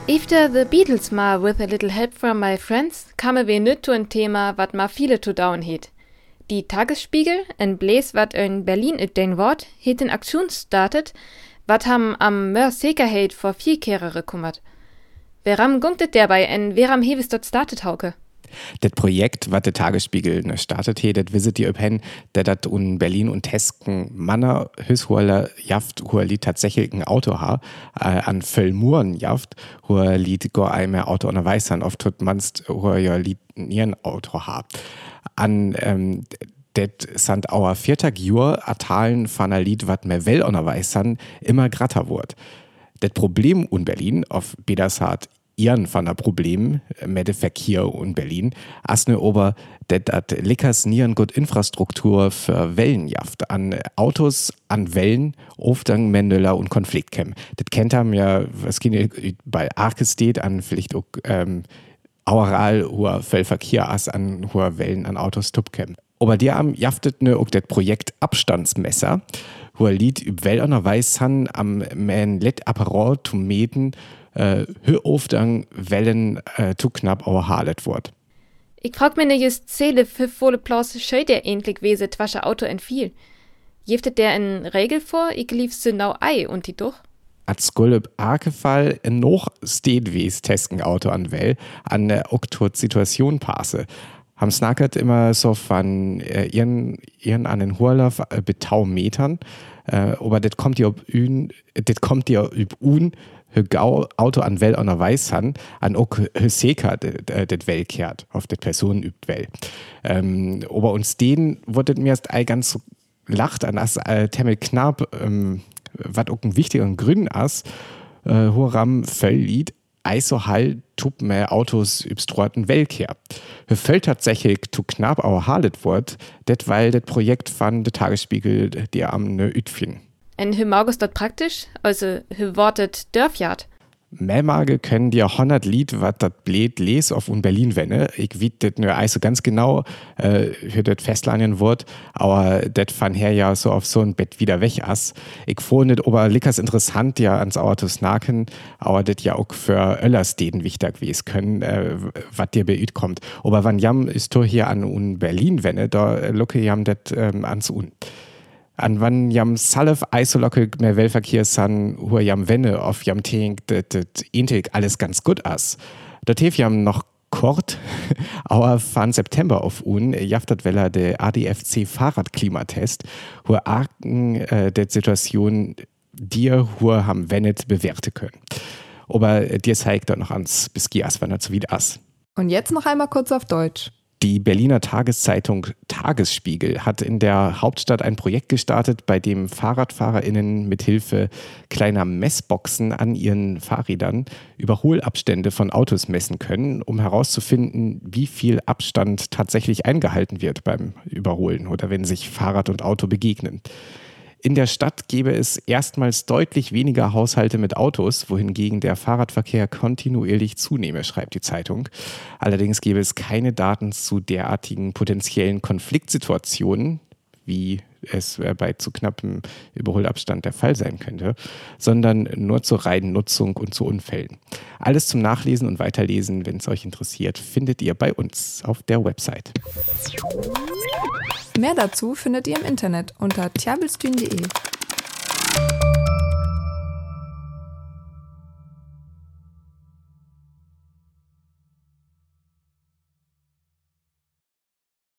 Efter The Beatles ma With a Little Help from My Friends kamen wir nüt zu ein Thema, wat ma viele zu down het. Die Tagesspiegel, en Bläs wat in Berlin ut den Wort, het in Aktion startet, wat ham am Mör Sicherheit vor 4 Kehrere kummert. Weram gunktet dabei en weram heves dort startet hauke? Das Projekt, was der Tagesspiegel startet hat, das wisset ihr öppen, dat in Berlin und Tesken Manner hüshuerler jaft, huer li tatsächlich ein Auto ha, an Völlmuren jaft, huer li go einmal Auto an der Weißern, oft tut manst huer ja li nieren Auto ha. An, det sind auer 4 Jür Atalen von a Lied, wat mehr well an der Weißern immer gratter wurd. Das Problem in Berlin, auf Bedersart ihren von der Problem mit dem Verkehr in Berlin, as ne ober, dat lickers nieren gut Infrastruktur für Wellenjaft an Autos, an Wellen, Ofdang, Mendeler und Konfliktkämmen. Das kennt ham ja, was geht bei Arkestedt an vielleicht auch, aural hoher Fellverkehr as an hoher Wellen an Autos tupkämmen. Aber die haben jaftet ne auch das Projekt Abstandsmesser, wo Lied üb Well an der Weißhan am men let Apparat zu meten, hör oft an Wellen zu knapp auer halet wort. Ich frag mich nicht, just Zähle für volle Platz schön der endlich wese twasche Auto entfiel. Jeftet der in Regel vor, ich liefst nau ei und die doch? Als Skulp Arkefall noch steht wes Tesken Auto an Well an der Situation passe. Ham snackert immer so von ihren an den Hurlauf betau Metern, aber das kommt ja üb un Auto an Well an der Weißhan an ok Seka det Well kehrt, auf det Personen übt Well. Aber uns den wurde mir erst ganz so lacht an as Temmel knapp, wat ook ein wichtiger Grün as, horam Völllied, also halt tup mehr Autos übstroten Wellkehr. Fällt tatsächlich zu knapp auer halet wort, det weil det Projekt von der Tagesspiegel die am ne ütfin. En hü Margus dort praktisch, also hü wortet Dörfjard. Mehrmage können dir 100 Lied, wat dat blät les auf un Berlin wenne. Ich wiet det nur also ganz genau, für det Festlanien wort, aber det van her ja so auf so ein Bett wieder weg as. Ich fuhr net ober lickers interessant ja ans Autos naken, aber det ja auch für Öllersteden wichtig wies können, wat dir beüt kommt. Aber wann jam ist to hier an un Berlin wenne, da lucke jam det ans un. An wann jam salef eisolocke mehr Wellverkehr san, hua jam wenne auf jam tink, det intik alles ganz gut as. Dat hef jam noch kort, aber van September auf un, jaftat weller de ADFC Fahrradklimatest, hua arken det Situation dir hua ham wennet bewerte können. Aber dir zeigt da noch ans Beskias, wann er zu wieder as. Und jetzt noch einmal kurz auf Deutsch. Die Berliner Tageszeitung Tagesspiegel hat in der Hauptstadt ein Projekt gestartet, bei dem FahrradfahrerInnen mithilfe kleiner Messboxen an ihren Fahrrädern Überholabstände von Autos messen können, um herauszufinden, wie viel Abstand tatsächlich eingehalten wird beim Überholen oder wenn sich Fahrrad und Auto begegnen. In der Stadt gäbe es erstmals deutlich weniger Haushalte mit Autos, wohingegen der Fahrradverkehr kontinuierlich zunehme, schreibt die Zeitung. Allerdings gäbe es keine Daten zu derartigen potenziellen Konfliktsituationen, wie es bei zu knappem Überholabstand der Fall sein könnte, sondern nur zur reinen Nutzung und zu Unfällen. Alles zum Nachlesen und Weiterlesen, wenn es euch interessiert, findet ihr bei uns auf der Website. Mehr dazu findet ihr im Internet unter tjabelstün.de.